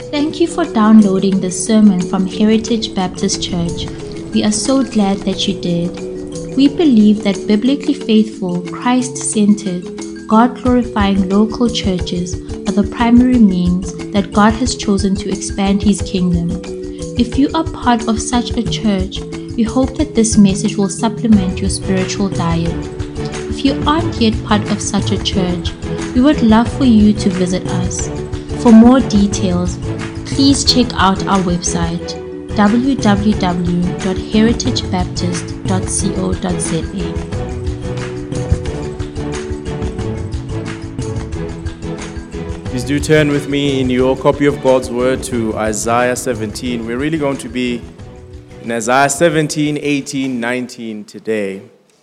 Thank you for downloading this sermon from Heritage Baptist Church. We are so glad that you did. We believe that biblically faithful, Christ-centered, God-glorifying local churches are the primary means that God has chosen to expand His kingdom. If you are part of such a church, we hope that this message will supplement your spiritual diet. If you aren't yet part of such a church, we would love for you to visit us. For more details, please check out our website www.heritagebaptist.co.za. Please do turn with me in your copy of God's Word to Isaiah 17. We're really going to be in Isaiah 17, 18, 19 today.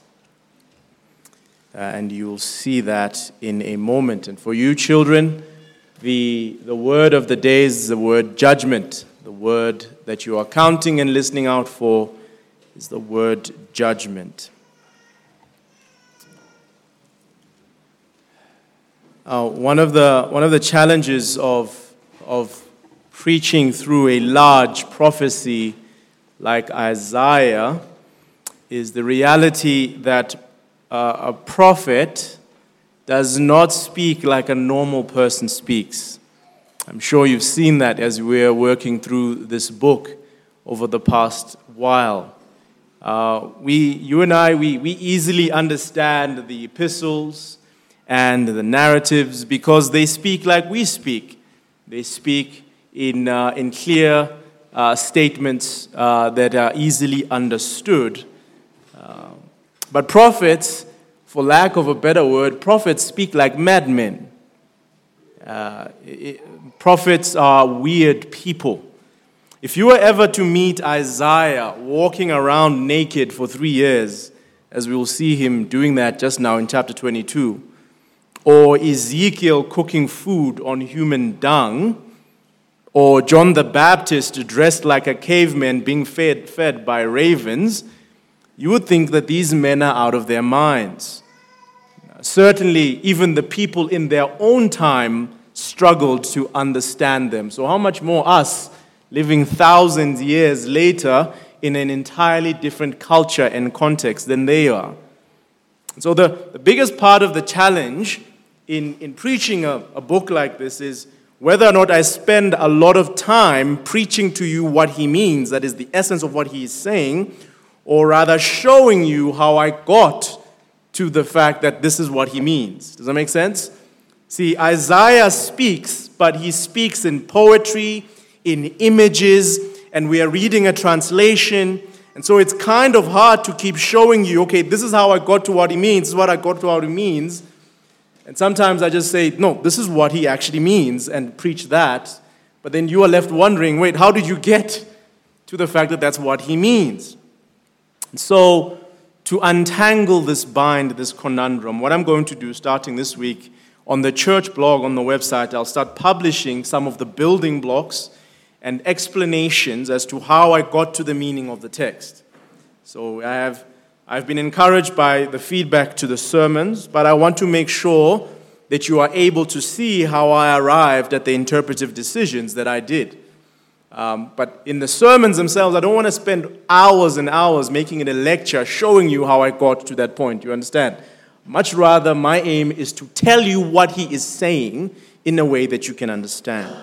And you'll see that in a moment. And for you children, the word of the day is the word judgment. The word that you are counting and listening out for is the word judgment. One of the challenges of preaching through a large prophecy like Isaiah is the reality that a prophet does not speak like a normal person speaks. I'm sure you've seen that as we're working through this book over the past while. You and I easily understand the epistles and the narratives because they speak like we speak. They speak in clear statements that are easily understood. But prophets, for lack of a better word, prophets speak like madmen. Prophets are weird people. If you were ever to meet Isaiah walking around naked for 3 years, as we will see him doing that just now in chapter 22, or Ezekiel cooking food on human dung, or John the Baptist dressed like a caveman being fed by ravens, you would think that these men are out of their minds. Certainly, even the people in their own time struggled to understand them. So how much more us, living thousands of years later in an entirely different culture and context than they are. So the biggest part of the challenge in preaching a book like this is whether or not I spend a lot of time preaching to you what he means, that is the essence of what he is saying, or rather showing you how I got to the fact that this is what he means. Does that make sense? See, Isaiah speaks, but he speaks in poetry, in images, and we are reading a translation, and so it's kind of hard to keep showing you, okay, this is how I got to what he means, this is what I got to what he means, and sometimes I just say, no, this is what he actually means, and preach that, but then you are left wondering, wait, how did you get to the fact that that's what he means? And so, to untangle this bind, this conundrum, what I'm going to do starting this week on the church blog on the website, I'll start publishing some of the building blocks and explanations as to how I got to the meaning of the text. So I've been encouraged by the feedback to the sermons, but I want to make sure that you are able to see how I arrived at the interpretive decisions that I did. But in the sermons themselves, I don't want to spend hours and hours making it a lecture showing you how I got to that point, you understand? Much rather, my aim is to tell you what he is saying in a way that you can understand.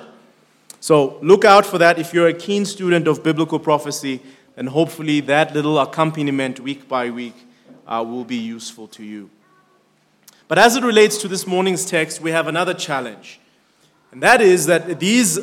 So look out for that. If you're a keen student of biblical prophecy, then hopefully that little accompaniment week by week will be useful to you. But as it relates to this morning's text, we have another challenge. And that is that these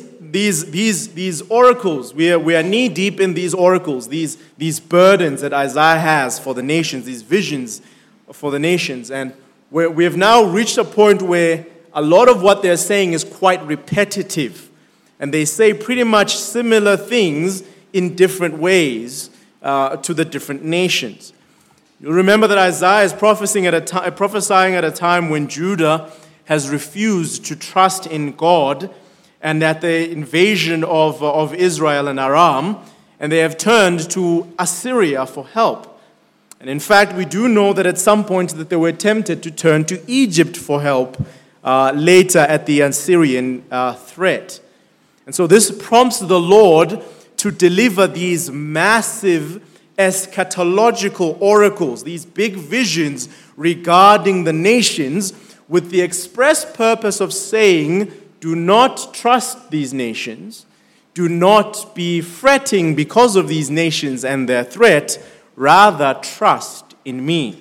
oracles, we are knee deep in these oracles, these burdens that Isaiah has for the nations, these visions for the nations. And we have now reached a point where a lot of what they're saying is quite repetitive. And they say pretty much similar things in different ways to the different nations. You'll remember that Isaiah is prophesying at a time when Judah has refused to trust in God and at the invasion of Israel and Aram, and they have turned to Assyria for help. And in fact, we do know that at some point that they were tempted to turn to Egypt for help later at the Assyrian threat. And so this prompts the Lord to deliver these massive eschatological oracles, these big visions regarding the nations, with the express purpose of saying, do not trust these nations, do not be fretting because of these nations and their threat, rather trust in me.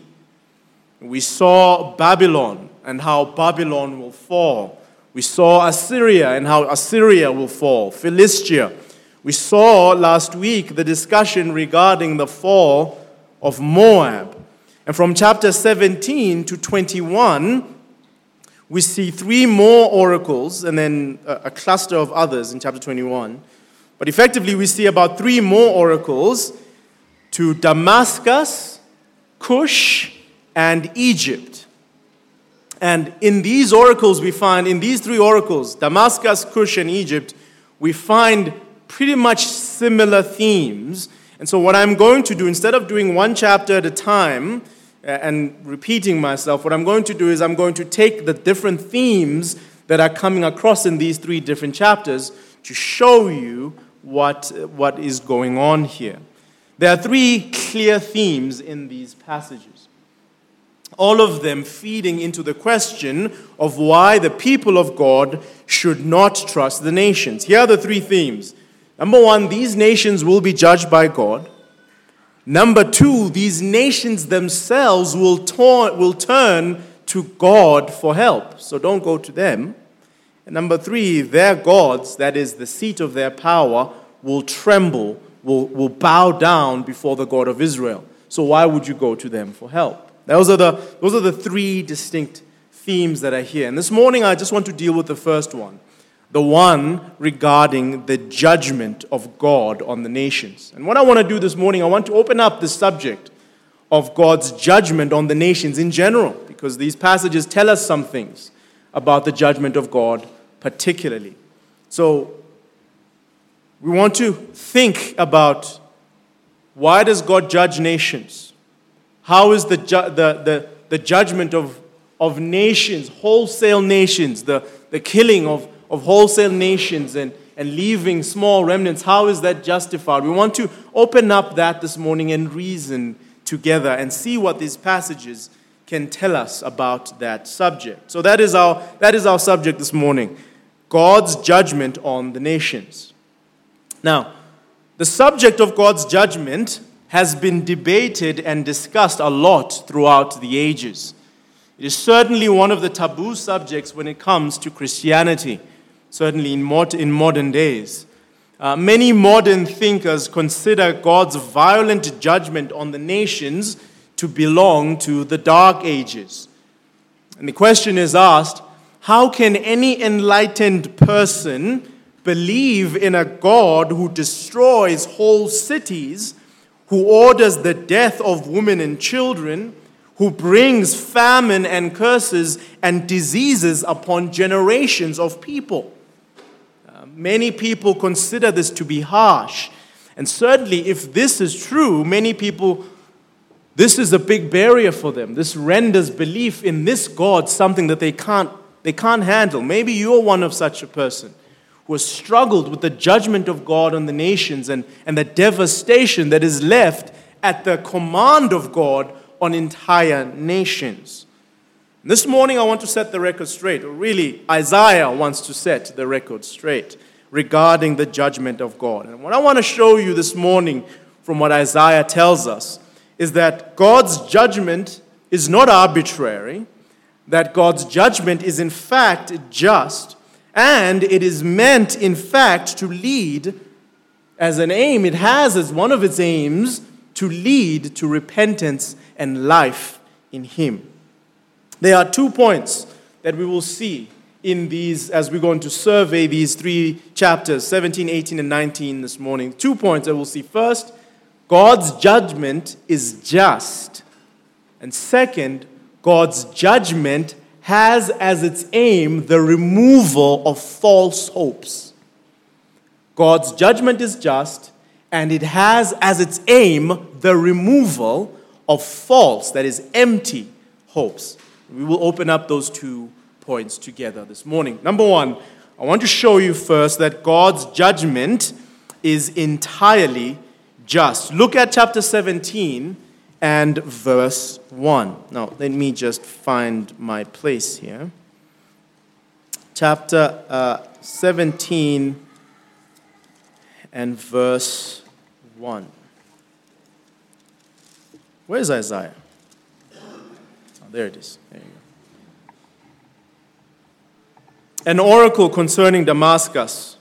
We saw Babylon and how Babylon will fall. We saw Assyria and how Assyria will fall, Philistia. We saw last week the discussion regarding the fall of Moab. And from chapter 17 to 21, we see 3 more oracles and then a cluster of others in chapter 21. But effectively, we see about 3 more oracles to Damascus, Cush, and Egypt. And in these oracles, we find, in these 3 oracles, Damascus, Cush, and Egypt, we find pretty much similar themes. And so what I'm going to do, instead of doing one chapter at a time and repeating myself, what I'm going to do is I'm going to take the different themes that are coming across in these 3 different chapters to show you what is going on here. There are 3 clear themes in these passages, all of them feeding into the question of why the people of God should not trust the nations. Here are the 3 themes. Number 1, these nations will be judged by God. Number 2, these nations themselves will turn to God for help, so don't go to them. And number 3, their gods, that is the seat of their power, will tremble, will bow down before the God of Israel. So why would you go to them for help? Those are the 3 distinct themes that are here. And this morning I just want to deal with the first one, the one regarding the judgment of God on the nations. And what I want to do this morning, I want to open up the subject of God's judgment on the nations in general, because these passages tell us some things about the judgment of God particularly. So we want to think about, why does God judge nations? How is the judgment of nations, wholesale nations, the killing of wholesale nations and leaving small remnants, how is that justified? We want to open up that this morning and reason together and see what these passages can tell us about that subject. So that is our subject this morning, God's judgment on the nations. Now, the subject of God's judgment has been debated and discussed a lot throughout the ages. It is certainly one of the taboo subjects when it comes to Christianity, certainly in modern days. Many modern thinkers consider God's violent judgment on the nations to belong to the Dark Ages. And the question is asked, how can any enlightened person believe in a God who destroys whole cities, who orders the death of women and children, who brings famine and curses and diseases upon generations of people? Many people consider this to be harsh. And certainly, if this is true, many people, this is a big barrier for them. This renders belief in this God something that they can't handle. Maybe you're one of such a person who has struggled with the judgment of God on the nations and the devastation that is left at the command of God on entire nations. This morning I want to set the record straight, or really Isaiah wants to set the record straight regarding the judgment of God. And what I want to show you this morning from what Isaiah tells us is that God's judgment is not arbitrary, that God's judgment is in fact just, and it is meant, in fact, to lead as an aim. It has as one of its aims to lead to repentance and life in Him. There are 2 points that we will see in these, as we're going to survey these 3 chapters, 17, 18, and 19 this morning. 2 points that we'll see. First, God's judgment is just. And second, God's judgment has as its aim the removal of false hopes. God's judgment is just, and it has as its aim the removal of false, that is empty, hopes. We will open up those 2 points together this morning. Number 1, I want to show you first that God's judgment is entirely just. Look at chapter 17 and verse 1. Now, let me just find my place here. Chapter 17 and verse 1. Where's Isaiah? Oh, there it is. There you go. An oracle concerning Damascus.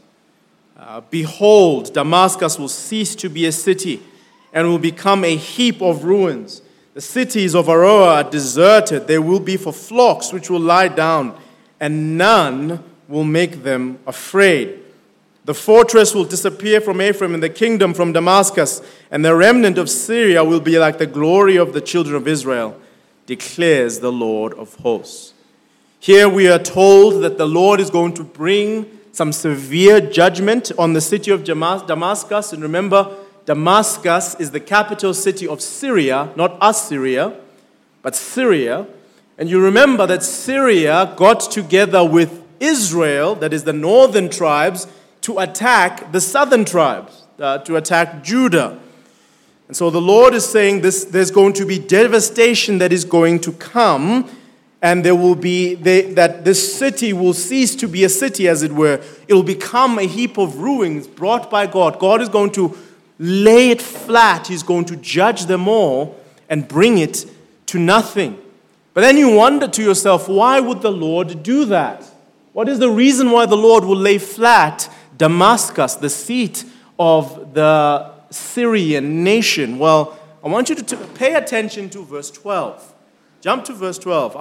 Behold, Damascus will cease to be a city and will become a heap of ruins. The cities of Aroer are deserted. They will be for flocks which will lie down, and none will make them afraid. The fortress will disappear from Ephraim and the kingdom from Damascus, and the remnant of Syria will be like the glory of the children of Israel, declares the Lord of hosts. Here we are told that the Lord is going to bring some severe judgment on the city of Damascus. And remember, Damascus is the capital city of Syria, not Assyria, but Syria. And you remember that Syria got together with Israel, that is the northern tribes, to attack the southern tribes, to attack Judah. And so the Lord is saying there's going to be devastation that is going to come, and there will be that this city will cease to be a city, as it were. It will become a heap of ruins brought by God. God is going to lay it flat. He's going to judge them all and bring it to nothing. But then you wonder to yourself, why would the Lord do that? What is the reason why the Lord will lay flat Damascus, the seat of the Syrian nation? Well, I want you to pay attention to verse 12. Jump to verse 12.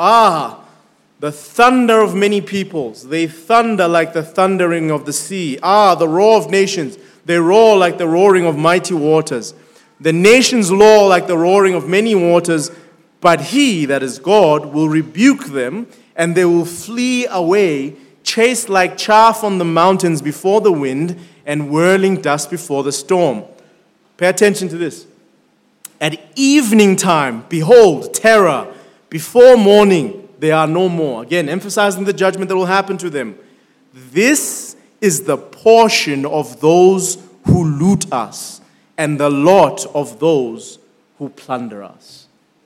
The thunder of many peoples. They thunder like the thundering of the sea. The roar of nations. They roar like the roaring of mighty waters. The nations roar like the roaring of many waters. But he, that is God, will rebuke them, and they will flee away, chased like chaff on the mountains before the wind, and whirling dust before the storm. Pay attention to this. At evening time, behold, terror. Before morning, they are no more. Again, emphasizing the judgment that will happen to them. This is the portion of those who loot us, and the lot of those who plunder us.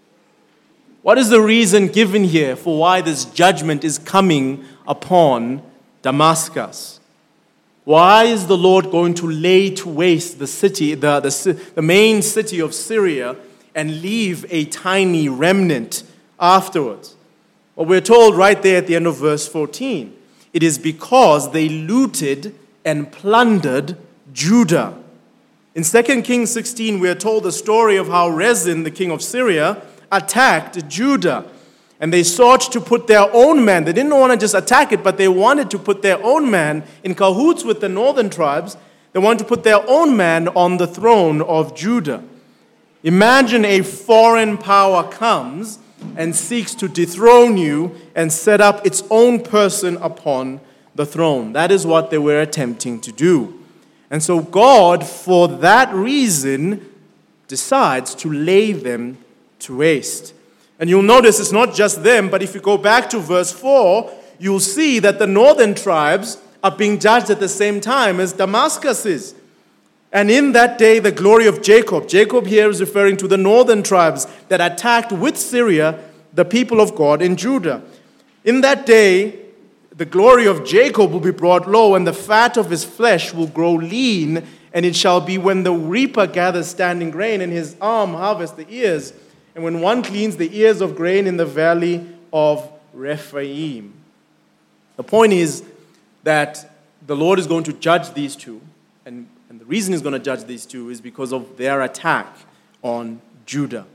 What is the reason given here for why this judgment is coming upon Damascus? Why is the Lord going to lay to waste the city, the main city of Syria, and leave a tiny remnant afterwards? Well, we're told right there at the end of verse 14, it is because they looted and plundered Judah. In 2 Kings 16, we are told the story of how Rezin, the king of Syria, attacked Judah. And they sought to put their own man. They didn't want to just attack it, but they wanted to put their own man in cahoots with the northern tribes. They wanted to put their own man on the throne of Judah. Imagine a foreign power comes and seeks to dethrone you and set up its own person upon the throne. That is what they were attempting to do. And so God, for that reason, decides to lay them to waste. And you'll notice it's not just them, but if you go back to verse 4, you'll see that the northern tribes are being judged at the same time as Damascus is. And in that day, the glory of Jacob here is referring to the northern tribes that attacked with Syria the people of God in Judah. In that day, the glory of Jacob will be brought low, and the fat of his flesh will grow lean, and it shall be when the reaper gathers standing grain, and his arm harvests the ears, and when one cleans the ears of grain in the valley of Rephaim. The point is that the Lord is going to judge these two, and the reason he's going to judge these two is because of their attack on Judah.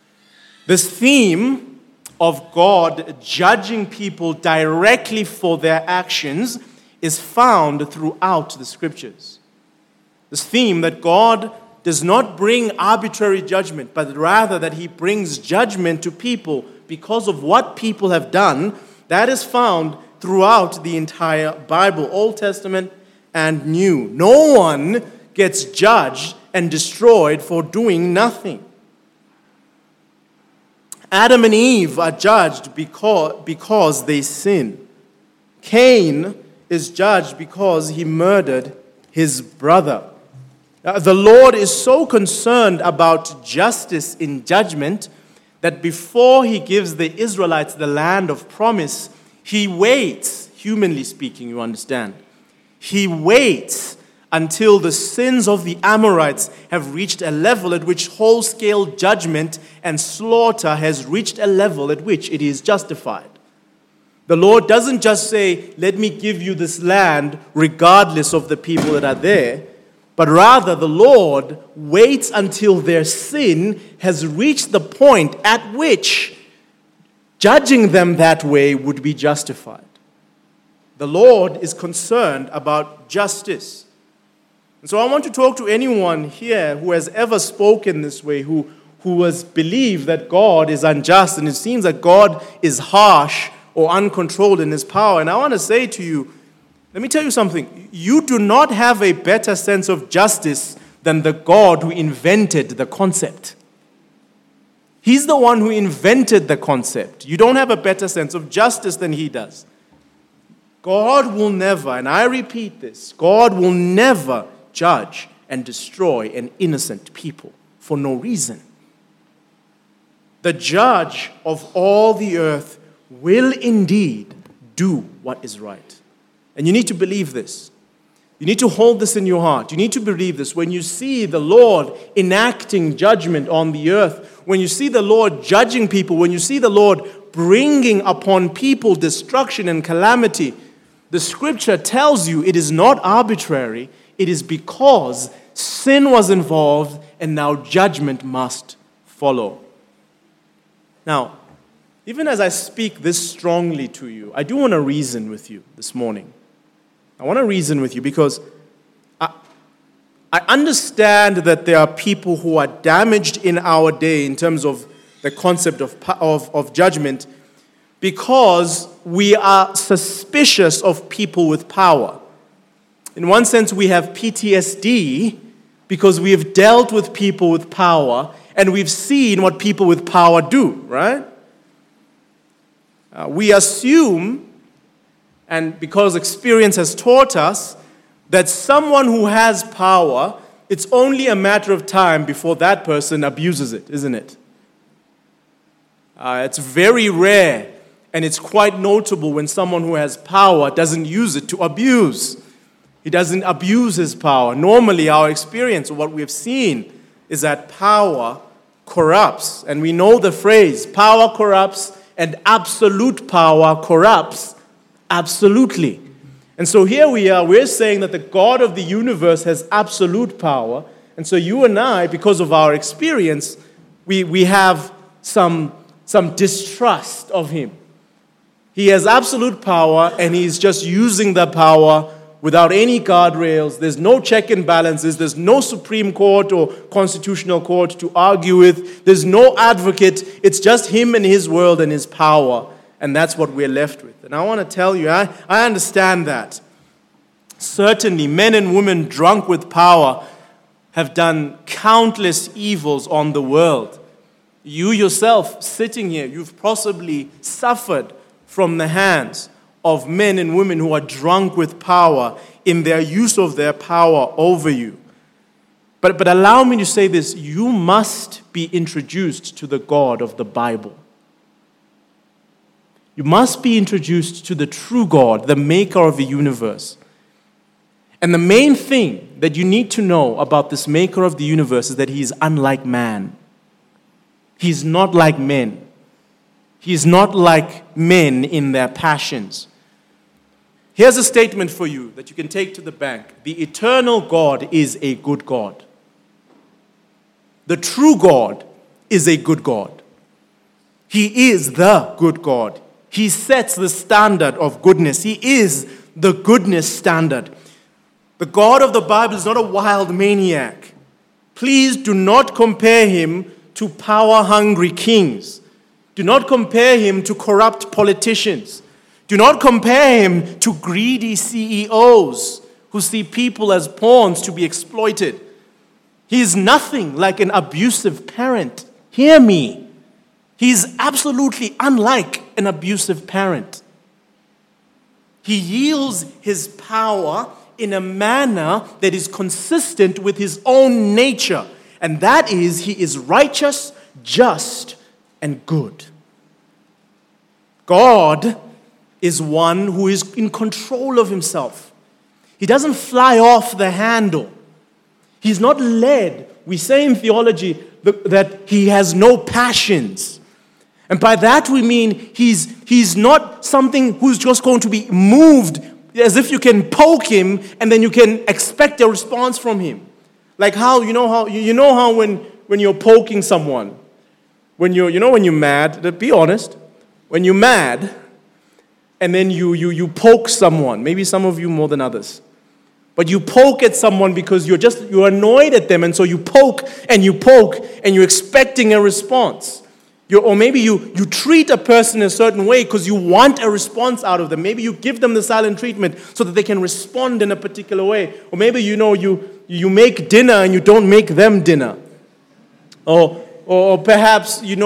This theme of God judging people directly for their actions is found throughout the scriptures. This theme that God does not bring arbitrary judgment, but rather that he brings judgment to people because of what people have done, that is found throughout the entire Bible, Old Testament and New. No one gets judged and destroyed for doing nothing. Adam and Eve are judged because they sin. Cain is judged because he murdered his brother. The Lord is so concerned about justice in judgment that before he gives the Israelites the land of promise, he waits, humanly speaking, you understand. He waits until the sins of the Amorites have reached a level at which whole-scale judgment and slaughter has reached a level at which it is justified. The Lord doesn't just say, let me give you this land regardless of the people that are there, but rather the Lord waits until their sin has reached the point at which judging them that way would be justified. The Lord is concerned about justice. And so I want to talk to anyone here who has ever spoken this way, who has believed that God is unjust and it seems that God is harsh or uncontrolled in his power. And I want to say to you, let me tell you something. You do not have a better sense of justice than the God who invented the concept. He's the one who invented the concept. You don't have a better sense of justice than he does. God will never, and I repeat this, God will never judge and destroy an innocent people for no reason. The judge of all the earth will indeed do what is right. And you need to believe this. You need to hold this in your heart. You need to believe this. When you see the Lord enacting judgment on the earth, when you see the Lord judging people, when you see the Lord bringing upon people destruction and calamity, the scripture tells you it is not arbitrary. It is because sin was involved and now judgment must follow. Now, even as I speak this strongly to you, I do want to reason with you this morning. I want to reason with you because I understand that there are people who are damaged in our day in terms of the concept of judgment because we are suspicious of people with power. In one sense, we have PTSD because we have dealt with people with power and we've seen what people with power do, right? We assume, and because experience has taught us, that someone who has power, it's only a matter of time before that person abuses it, isn't it? It's very rare, and it's quite notable when someone who has power doesn't use it to abuse. He doesn't abuse his power. Normally, our experience, or what we have seen, is that power corrupts. And we know the phrase, power corrupts, and absolute power corrupts absolutely. And so here we are, we're saying that the God of the universe has absolute power. And so you and I, because of our experience, we have some distrust of him. He has absolute power, and he's just using the power without any guardrails. There's no check and balances. There's no Supreme Court or Constitutional Court to argue with. There's no advocate. It's just him and his world and his power. And that's what we're left with. And I want to tell you, I understand that. Certainly, men and women drunk with power have done countless evils on the world. You yourself, sitting here, you've possibly suffered from the hands of men and women who are drunk with power in their use of their power over you. But allow me to say this, you must be introduced to the God of the Bible. You must be introduced to the true God, the maker of the universe. And the main thing that you need to know about this maker of the universe is that he is unlike man. He is not like men. He is not like men in their passions. Here's a statement for you that you can take to the bank. The eternal God is a good God. The true God is a good God. He is the good God. He sets the standard of goodness. He is the goodness standard. The God of the Bible is not a wild maniac. Please do not compare him to power-hungry kings. Do not compare him to corrupt politicians. Do not compare him to greedy CEOs who see people as pawns to be exploited. He is nothing like an abusive parent. Hear me. He is absolutely unlike an abusive parent. He yields his power in a manner that is consistent with his own nature. And that is, he is righteous, just, and good. God is one who is in control of himself. He doesn't fly off the handle. He's not led. We say in theology that he has no passions. And by that we mean he's not something who's just going to be moved as if you can poke him and then you can expect a response from him. Like how when you're poking someone, when you're mad, be honest, when you're mad and then you poke someone, maybe some of you more than others, but you poke at someone because you're annoyed at them, and so you poke and you're expecting a response. Or maybe you treat a person a certain way because you want a response out of them. Maybe you give them the silent treatment so that they can respond in a particular way. Or maybe you make dinner and you don't make them dinner. Or perhaps you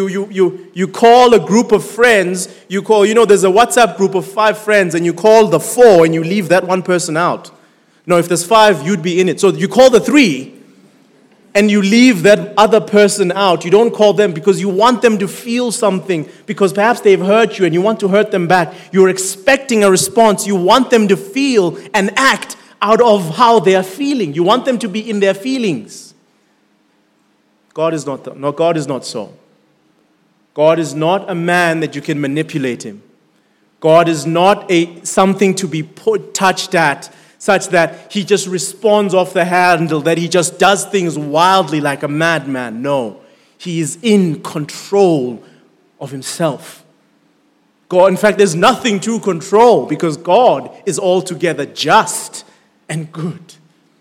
call a group of friends. There's a WhatsApp group of 5 friends, and you call the 4 and you leave that one person out. No, if there's 5, you'd be in it. So you call the 3 and you leave that other person out. You don't call them because you want them to feel something, because perhaps they've hurt you and you want to hurt them back. You're expecting a response. You want them to feel and act out of how they are feeling. You want them to be in their feelings. God is not so. God is not a man that you can manipulate him. God is not something to be touched at, such that he just responds off the handle, that he just does things wildly like a madman. No, he is in control of himself. God, in fact, there's nothing to control because God is altogether just and good.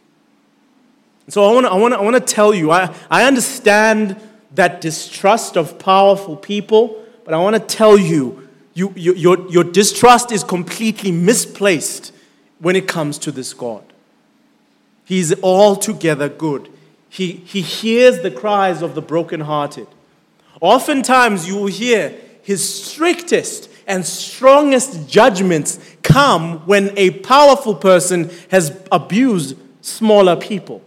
So I want to tell you, I understand that distrust of powerful people, but I want to tell you, your distrust is completely misplaced when it comes to this God. He's altogether good. He hears the cries of the brokenhearted. Oftentimes you will hear his strictest and strongest judgments come when a powerful person has abused smaller people.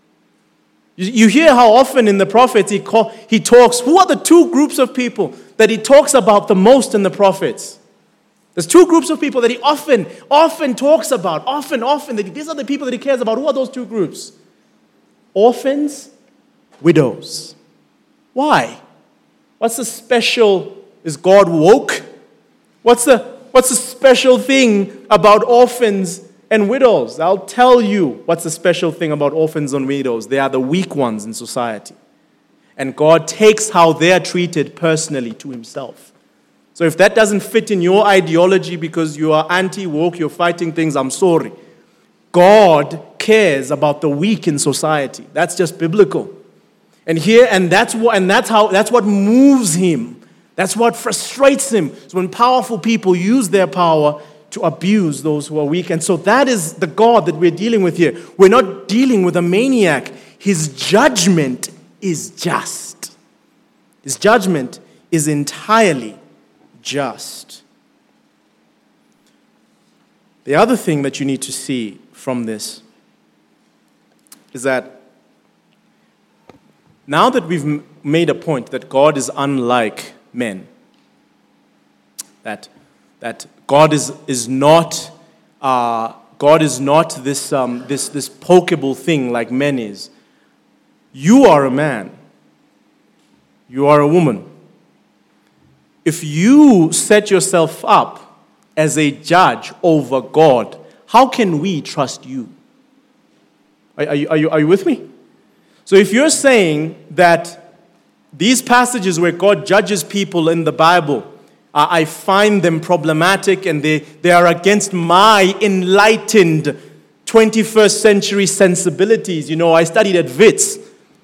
You hear how often in the prophets he talks, who are the 2 groups of people that he talks about the most in the prophets? There's 2 groups of people that he often talks about, these are the people that he cares about. Who are those 2 groups? Orphans, widows. Why? What's the special, is God woke? What's the special thing about orphans and widows? I'll tell you what's the special thing about orphans and widows. They are the weak ones in society. And God takes how they are treated personally to himself. So if that doesn't fit in your ideology because you are anti-woke, you're fighting things, I'm sorry. God cares about the weak in society. That's just biblical. And that's what moves him. That's what frustrates him. So when powerful people use their power to abuse those who are weak. And so that is the God that we're dealing with here. We're not dealing with a maniac. His judgment is just. His judgment is entirely just. The other thing that you need to see from this is that now that we've made a point that God is unlike men, that God is not this pokeable thing like men is. You are a man. You are a woman. If you set yourself up as a judge over God, how can we trust you? Are you with me? So if you're saying that these passages where God judges people in the Bible, I find them problematic and they are against my enlightened 21st century sensibilities. I studied at Wits.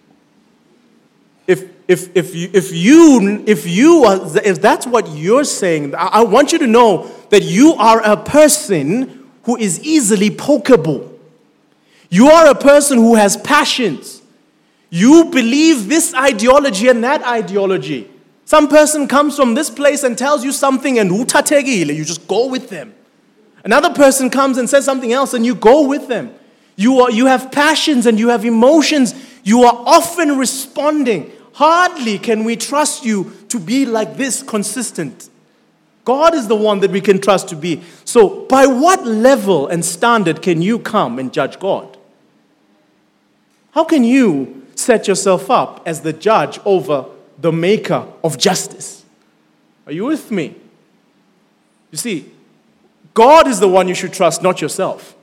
If that's what you're saying, I want you to know that you are a person who is easily pokeable. You are a person who has passions. You believe this ideology and that ideology. Some person comes from this place and tells you something and utategile, you just go with them. Another person comes and says something else, and you go with them. You have passions and you have emotions. You are often responding. Hardly can we trust you to be like this consistent. God is the one that we can trust to be. So, by what level and standard can you come and judge God? How can you set yourself up as the judge over the maker of justice? Are you with me? You see, God is the one you should trust, not yourself.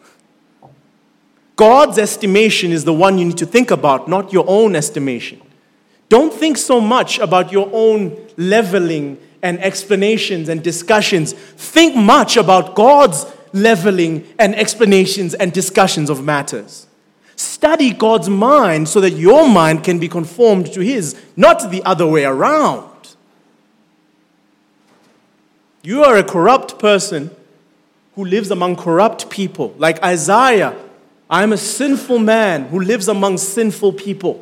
God's estimation is the one you need to think about, not your own estimation. Don't think so much about your own leveling and explanations and discussions. Think much about God's leveling and explanations and discussions of matters. Study God's mind so that your mind can be conformed to His, not the other way around. You are a corrupt person who lives among corrupt people. Like Isaiah, I am a sinful man who lives among sinful people.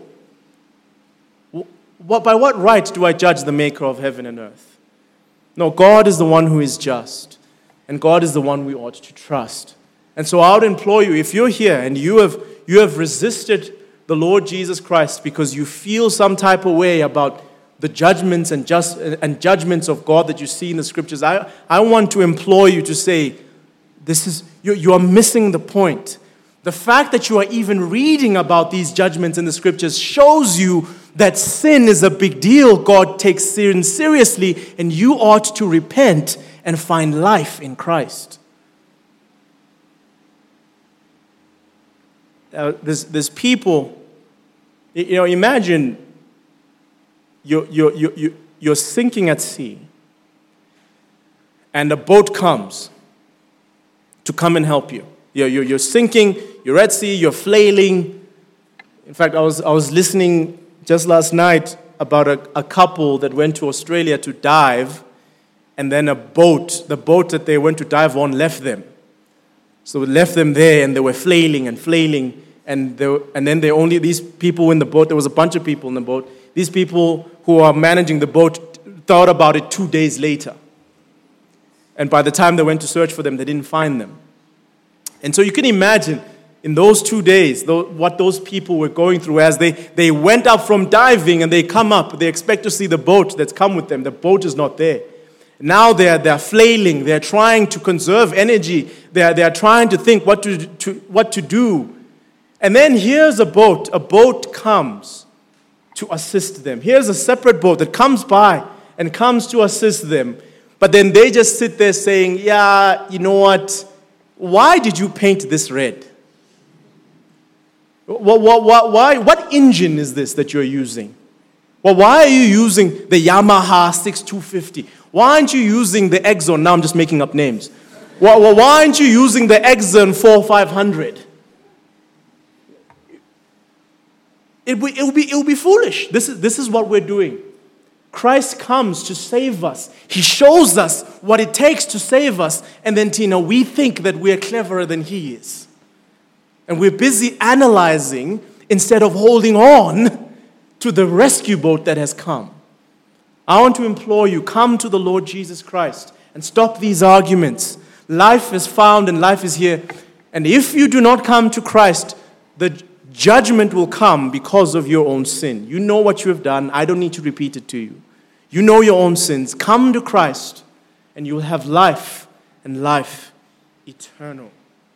By what right do I judge the maker of heaven and earth? No, God is the one who is just. And God is the one we ought to trust. And so I would implore you, if you're here and you have resisted the Lord Jesus Christ because you feel some type of way about the judgments and judgments of God that you see in the scriptures, I want to implore you to say, you are missing the point. The fact that you are even reading about these judgments in the scriptures shows you that sin is a big deal. God takes sin seriously, and you ought to repent and find life in Christ. There's people, imagine you're sinking at sea, and a boat comes to come and help you. You're sinking, you're at sea, you're flailing. In fact, I was listening just last night about a couple that went to Australia to dive, and then the boat that they went to dive on left them. So it left them there, and they were flailing, and then these people in the boat, there was a bunch of people in the boat. These people who are managing the boat thought about it 2 days later. And by the time they went to search for them, they didn't find them. And so you can imagine in those 2 days what those people were going through as they went up from diving and they come up. They expect to see the boat that's come with them. The boat is not there. Now they're flailing. They're trying to conserve energy. They're trying to think what to do. And then here's a boat. A boat comes to assist them. Here's a separate boat that comes by and comes to assist them. But then they just sit there saying, yeah, you know what? Why did you paint this red? Why? What engine is this that you're using? Well, why are you using the Yamaha 6250? Why aren't you using the Exxon? Now I'm just making up names. Why aren't you using the Exxon 4500? It will be foolish. This is what we're doing. Christ comes to save us. He shows us what it takes to save us. And then, Tina, we think that we're cleverer than He is. And we're busy analyzing instead of holding on to the rescue boat that has come. I want to implore you, come to the Lord Jesus Christ and stop these arguments. Life is found and life is here. And if you do not come to Christ, the judgment will come because of your own sin. You know what you have done. I don't need to repeat it to you. You know your own sins. Come to Christ and you'll have life and life eternal.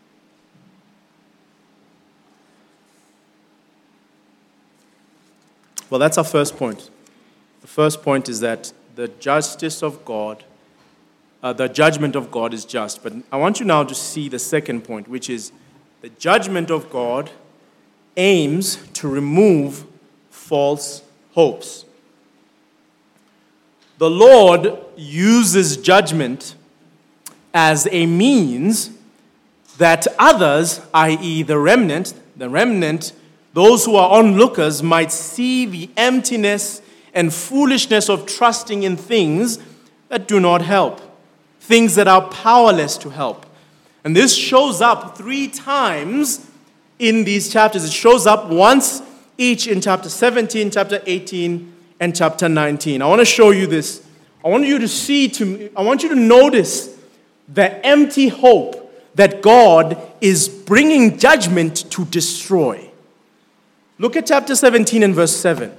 Well, that's our first point. The first point is that the justice of God, the judgment of God is just. But I want you now to see the second point, which is the judgment of God aims to remove false hopes. The Lord uses judgment as a means that others, i.e. the remnant, those who are onlookers, might see the emptiness and foolishness of trusting in things that do not help, things that are powerless to help. And this shows up 3 times in these chapters. It shows up once each in chapter 17, chapter 18, and chapter 19. I want to show you this. I want you to notice the empty hope that God is bringing judgment to destroy. Look at chapter 17 and verse 7.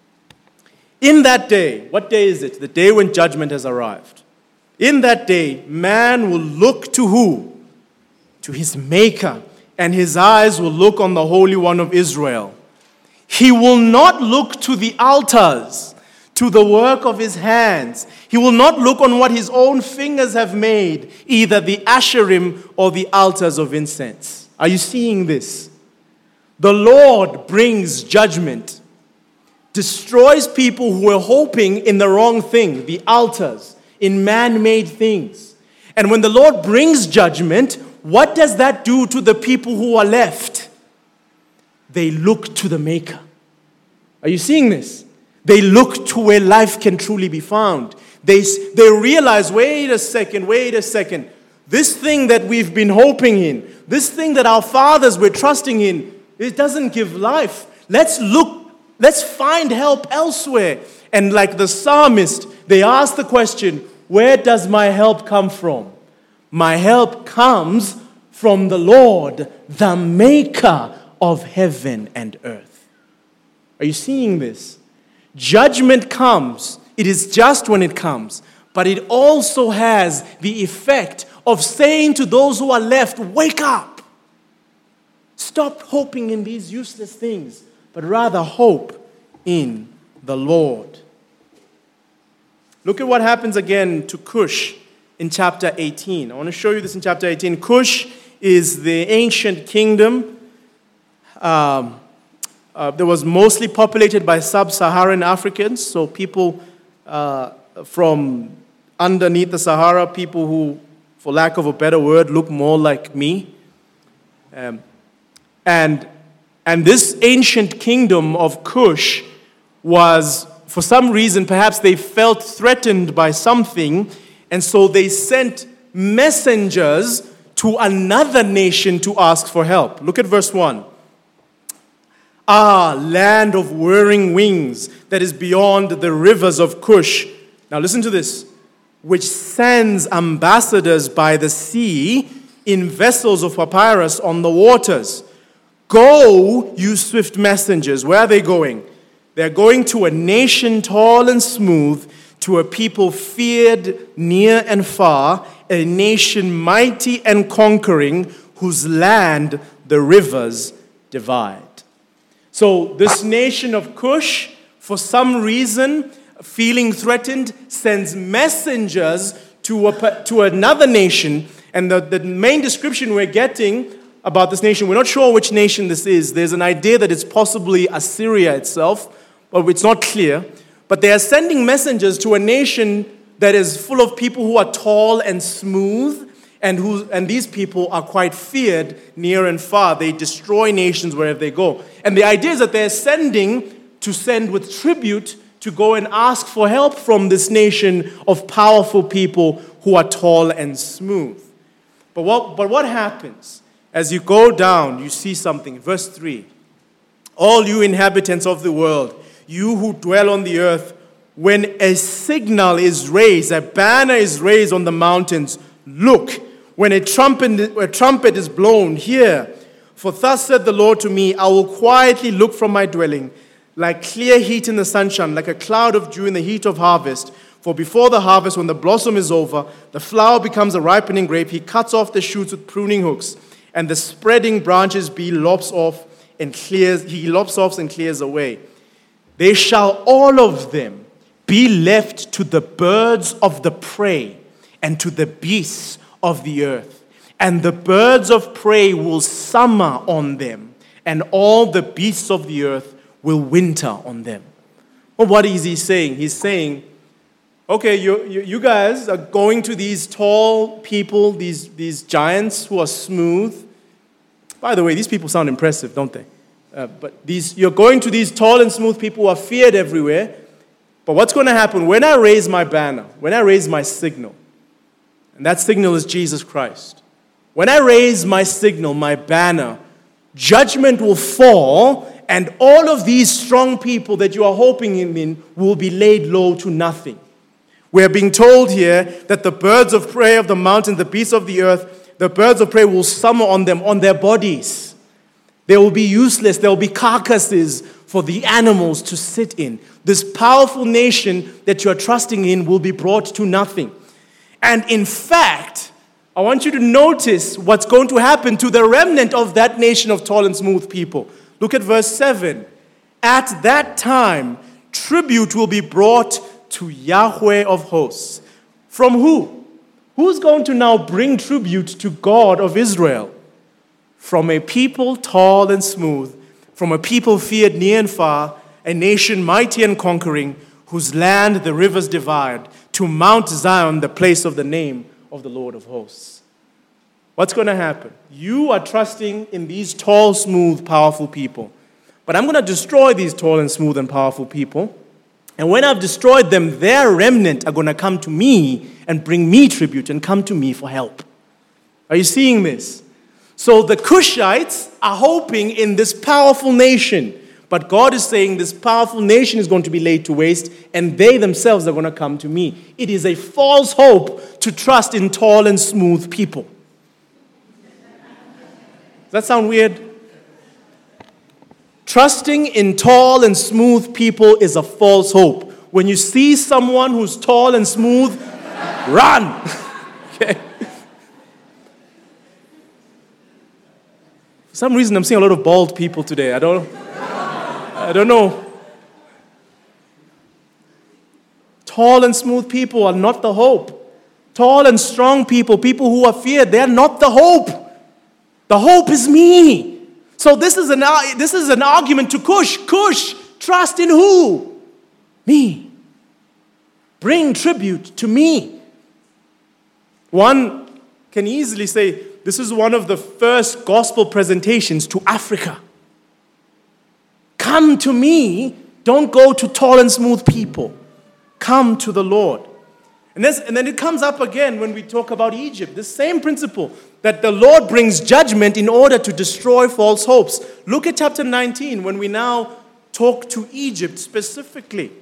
In that day, what day is it? The day when judgment has arrived. In that day, man will look to who? To his Maker, and his eyes will look on the Holy One of Israel. He will not look to the altars, to the work of his hands. He will not look on what his own fingers have made, either the Asherim or the altars of incense. Are you seeing this? The Lord brings judgment, destroys people who are hoping in the wrong thing, the altars, in man-made things. And when the Lord brings judgment, what does that do to the people who are left? They look to the Maker. Are you seeing this? They look to where life can truly be found. They realize, wait a second. This thing that we've been hoping in, this thing that our fathers were trusting in, it doesn't give life. Let's find help elsewhere. And like the psalmist, they ask the question, where does my help come from? My help comes from the Lord, the Maker of heaven and earth. Are you seeing this? Judgment comes. It is just when it comes. But it also has the effect of saying to those who are left, wake up. Stop hoping in these useless things, but rather hope in the Lord. Look at what happens again to Cush in chapter 18. I want to show you this in chapter 18. Cush is the ancient kingdom that was mostly populated by sub-Saharan Africans, so people from underneath the Sahara, people who, for lack of a better word, look more like me. And this ancient kingdom of Cush was, for some reason, perhaps they felt threatened by something, and so they sent messengers to another nation to ask for help. Look at verse 1. Ah, land of whirring wings that is beyond the rivers of Cush. Now listen to this. Which sends ambassadors by the sea in vessels of papyrus on the waters. Go, you swift messengers. Where are they going? They're going to a nation tall and smooth, to a people feared near and far, a nation mighty and conquering, whose land the rivers divide. So this nation of Cush, for some reason, feeling threatened, sends messengers to another nation. And the main description we're getting about this nation, we're not sure which nation this is. There's an idea that it's possibly Assyria itself, but it's not clear. But they are sending messengers to a nation that is full of people who are tall and smooth, and these people are quite feared near and far. They destroy nations wherever they go. And the idea is that they're send with tribute to go and ask for help from this nation of powerful people who are tall and smooth. But what happens? As you go down, you see something. Verse 3. All you inhabitants of the world, you who dwell on the earth, when a signal is raised, a banner is raised on the mountains, look. When a trumpet is blown, hear. For thus said the Lord to me, I will quietly look from my dwelling, like clear heat in the sunshine, like a cloud of dew in the heat of harvest. For before the harvest, when the blossom is over, the flower becomes a ripening grape. He cuts off the shoots with pruning hooks, and the spreading branches he lops off and clears away. They shall all of them be left to the birds of the prey and to the beasts of the earth. And the birds of prey will summer on them, and all the beasts of the earth will winter on them. Well, what is he saying? He's saying, okay, you guys are going to these tall people, these giants who are smooth. By the way, these people sound impressive, don't they? You're going to these tall and smooth people who are feared everywhere. But what's going to happen when I raise my banner, when I raise my signal? And that signal is Jesus Christ. When I raise my signal, my banner, judgment will fall, and all of these strong people that you are hoping in will be laid low to nothing. We are being told here that the birds of prey of the mountains, the beasts of the earth, the birds of prey will summer on them, on their bodies. They will be useless. There will be carcasses for the animals to sit in. This powerful nation that you are trusting in will be brought to nothing. And in fact, I want you to notice what's going to happen to the remnant of that nation of tall and smooth people. Look at verse 7. At that time, tribute will be brought to Yahweh of hosts. From who? Who's going to now bring tribute to God of Israel? From a people tall and smooth, from a people feared near and far, a nation mighty and conquering, whose land the rivers divide, to Mount Zion, the place of the name of the Lord of hosts. What's going to happen? You are trusting in these tall, smooth, powerful people. But I'm going to destroy these tall and smooth and powerful people. And when I've destroyed them, their remnant are going to come to me and bring me tribute and come to me for help. Are you seeing this? So the Cushites are hoping in this powerful nation. But God is saying this powerful nation is going to be laid to waste, and they themselves are going to come to me. It is a false hope to trust in tall and smooth people. Does that sound weird? Trusting in tall and smooth people is a false hope. When you see someone who's tall and smooth, run. Okay? For some reason, I'm seeing a lot of bald people today. I don't know. Tall and smooth people are not the hope. Tall and strong people, people who are feared, they're not the hope. The hope is me. So this is an argument to Cush. Cush, trust in who? Me. Bring tribute to me. One can easily say, this is one of the first gospel presentations to Africa. Come to me. Don't go to tall and smooth people. Come to the Lord. And then it comes up again when we talk about Egypt. The same principle that the Lord brings judgment in order to destroy false hopes. Look at chapter 19 when we now talk to Egypt specifically.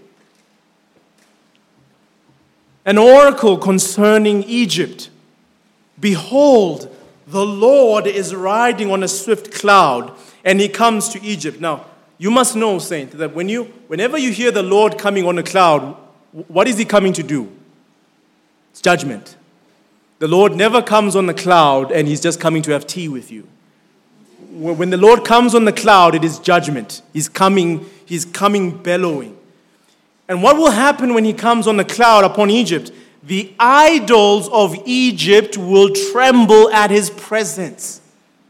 An oracle concerning Egypt. Behold, the Lord is riding on a swift cloud, and he comes to Egypt. Now, you must know, saint, that whenever you hear the Lord coming on a cloud, what is he coming to do? It's judgment. The Lord never comes on the cloud and he's just coming to have tea with you. When the Lord comes on the cloud, it is judgment. He's coming bellowing. And what will happen when he comes on the cloud upon Egypt? The idols of Egypt will tremble at his presence.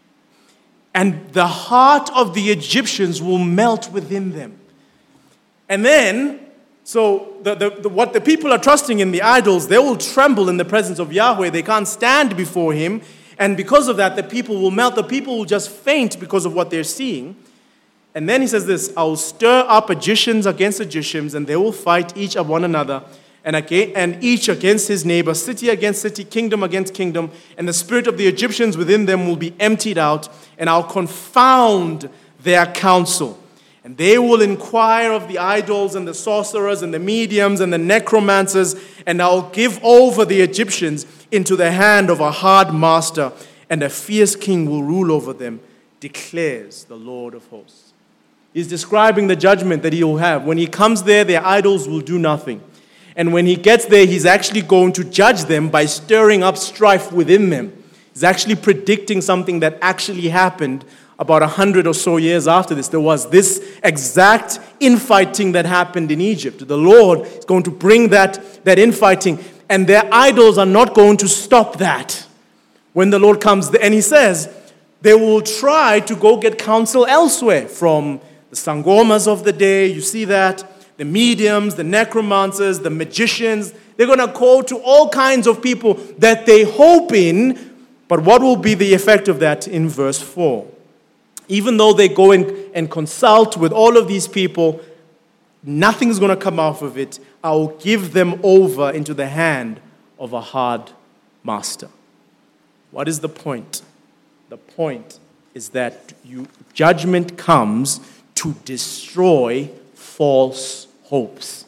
And the heart of the Egyptians will melt within them. And then, so what the people are trusting in, the idols, they will tremble in the presence of Yahweh. They can't stand before him. And because of that, the people will melt. The people will just faint because of what they're seeing. And then he says this, I will stir up Egyptians against Egyptians, and they will fight each of one another, and each against his neighbor, city against city, kingdom against kingdom. And the spirit of the Egyptians within them will be emptied out, and I'll confound their counsel. And they will inquire of the idols and the sorcerers and the mediums and the necromancers, and I'll give over the Egyptians into the hand of a hard master, and a fierce king will rule over them, declares the Lord of hosts. He's describing the judgment that he will have. When he comes there, their idols will do nothing. And when he gets there, he's actually going to judge them by stirring up strife within them. He's actually predicting something that actually happened about 100 or so years after this. There was this exact infighting that happened in Egypt. The Lord is going to bring that infighting, and their idols are not going to stop that. When the Lord comes, and he says, they will try to go get counsel elsewhere from the sangomas of the day. You see that? The mediums, the necromancers, the magicians. They're going to call to all kinds of people that they hope in. But what will be the effect of that in verse 4? Even though they go and consult with all of these people, nothing's going to come out of it. I will give them over into the hand of a hard master. What is the point? The point is that judgment comes to destroy false hopes.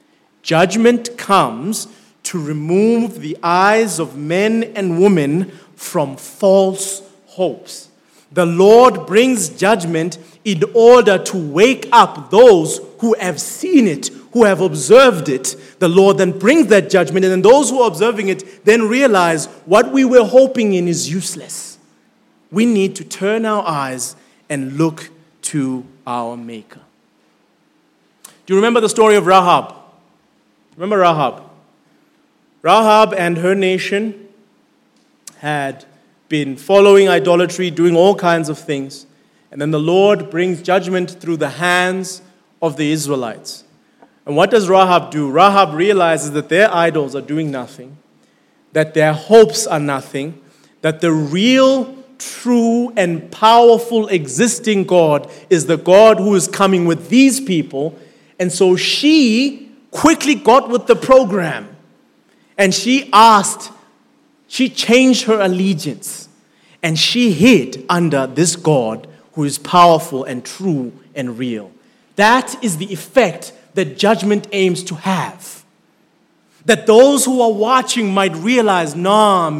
Judgment comes to remove the eyes of men and women from false hopes. The Lord brings judgment in order to wake up those who have seen it, who have observed it. The Lord then brings that judgment, and then those who are observing it then realize what we were hoping in is useless. We need to turn our eyes and look to our Maker. Do you remember the story of Rahab? Remember Rahab? Rahab and her nation had been following idolatry, doing all kinds of things. And then the Lord brings judgment through the hands of the Israelites. And what does Rahab do? Rahab realizes that their idols are doing nothing, that their hopes are nothing, that the real, true, and powerful existing God is the God who is coming with these people. And so she quickly got with the program. And she changed her allegiance. And she hid under this God who is powerful and true and real. That is the effect that judgment aims to have. That those who are watching might realize, nah.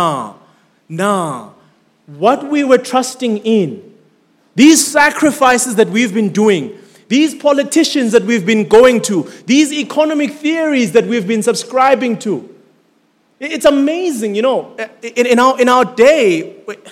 What we were trusting in, these sacrifices that we've been doing, these politicians that we've been going to, these economic theories that we've been subscribing to. It's amazing, in our day,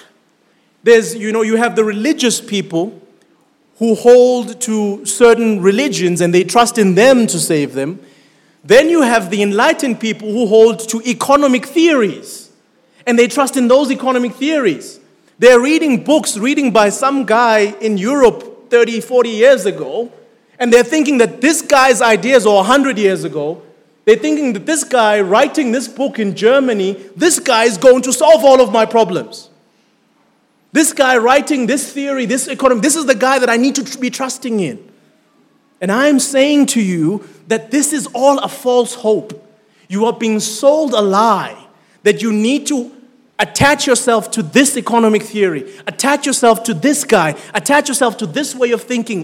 you have the religious people who hold to certain religions and they trust in them to save them. Then you have the enlightened people who hold to economic theories and they trust in those economic theories. They're reading books, by some guy in Europe 30, 40 years ago, and they're thinking that this guy's ideas, or 100 years ago, they're thinking that this guy writing this book in Germany, this guy is going to solve all of my problems. This guy writing this theory, this economy, this is the guy that I need to be trusting in. And I'm saying to you that this is all a false hope. You are being sold a lie that you need to attach yourself to this economic theory, attach yourself to this guy, attach yourself to this way of thinking.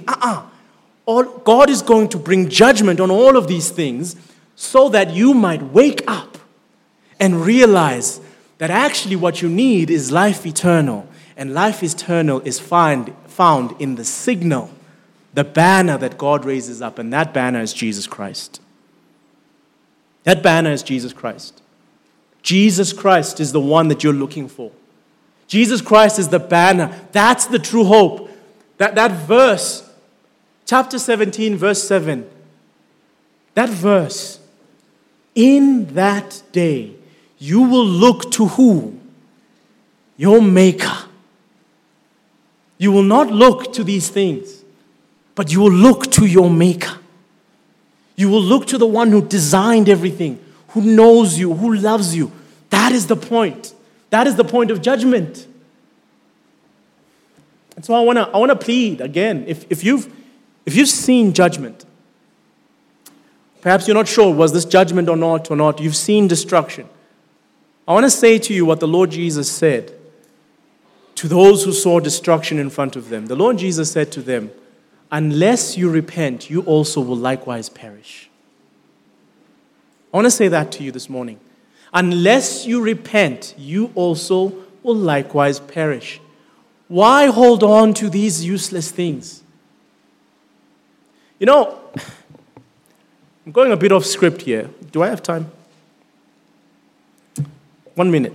God is going to bring judgment on all of these things so that you might wake up and realize that actually what you need is life eternal. And life eternal is found in the signal, the banner that God raises up, and that banner is Jesus Christ. That banner is Jesus Christ. Jesus Christ is the one that you're looking for. Jesus Christ is the banner. That's the true hope. That verse, chapter 17, verse 7, that verse, in that day, you will look to who? Your Maker. You will not look to these things, but you will look to your Maker. You will look to the one who designed everything, who knows you, who loves you. That is the point. That is the point of judgment. And so I want to plead again. If you've seen judgment, perhaps you're not sure was this judgment or not. You've seen destruction. I want to say to you what the Lord Jesus said to those who saw destruction in front of them. The Lord Jesus said to them, "Unless you repent, you also will likewise perish." I want to say that to you this morning. Unless you repent, you also will likewise perish. Why hold on to these useless things? I'm going a bit off script here. Do I have time? 1 minute.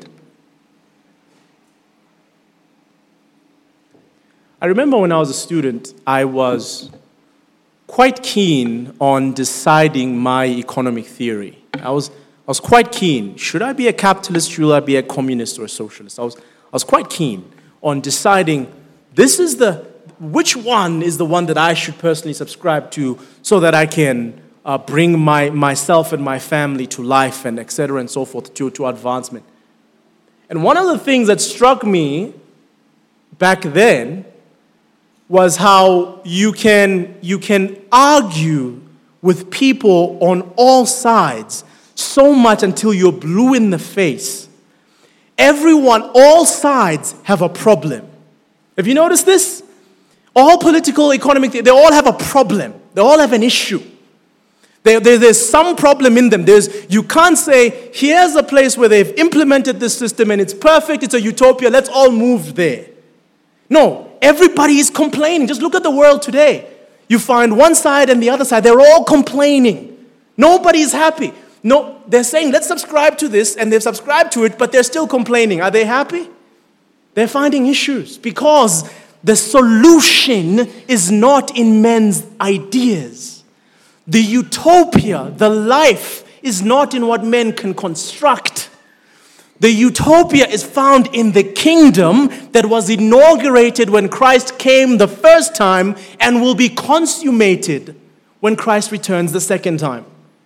I remember when I was a student, I was quite keen on deciding my economic theory. I was quite keen. Should I be a capitalist? Should I be a communist or a socialist? I was quite keen on deciding which one is the one that I should personally subscribe to so that I can bring myself and my family to life and et cetera and so forth to advancement. And one of the things that struck me back then was how you can argue with people on all sides so much until you're blue in the face. All sides have a problem. Have you noticed this? All political, economic, they all have a problem. They all have an issue. There's some problem in them. You can't say, here's a place where they've implemented this system and it's perfect, it's a utopia, let's all move there. No, everybody is complaining. Just look at the world today. You find one side and the other side, they're all complaining. Nobody's happy. No, they're saying, let's subscribe to this, and they've subscribed to it, but they're still complaining. Are they happy? They're finding issues because the solution is not in men's ideas. The utopia, the life, is not in what men can construct. The utopia is found in the kingdom that was inaugurated when Christ came the first time and will be consummated when Christ returns the second time.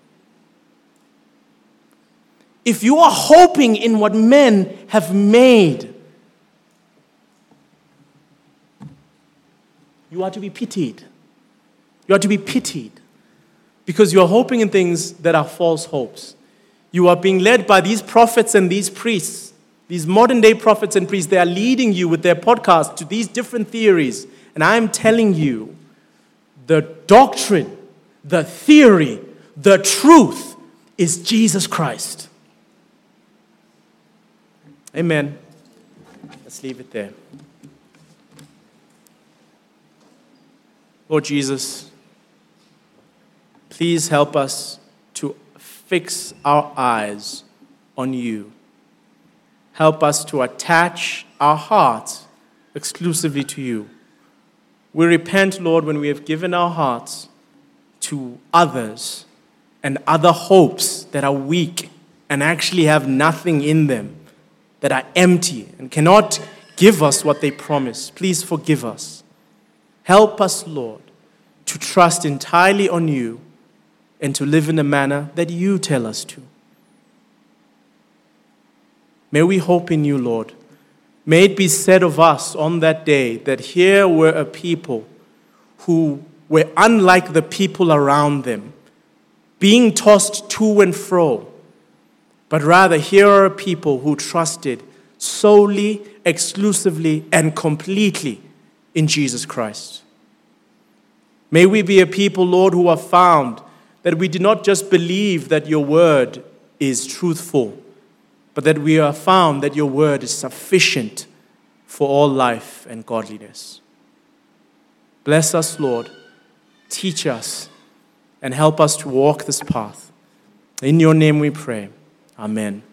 If you are hoping in what men have made, you are to be pitied. You are to be pitied because you are hoping in things that are false hopes. You are being led by these prophets and these priests, these modern day prophets and priests. They are leading you with their podcast to these different theories. And I am telling you, the doctrine, the theory, the truth is Jesus Christ. Amen. Let's leave it there. Lord Jesus, please help us to fix our eyes on you. Help us to attach our hearts exclusively to you. We repent, Lord, when we have given our hearts to others and other hopes that are weak and actually have nothing in them, that are empty and cannot give us what they promise. Please forgive us. Help us, Lord, to trust entirely on you and to live in a manner that you tell us to. May we hope in you, Lord. May it be said of us on that day that here were a people who were unlike the people around them, being tossed to and fro, but rather here are people who trusted solely, exclusively, and completely in Jesus Christ. May we be a people, Lord, who are found that we do not just believe that your word is truthful, but that we are found that your word is sufficient for all life and godliness. Bless us, Lord. Teach us and help us to walk this path. In your name we pray. Amen.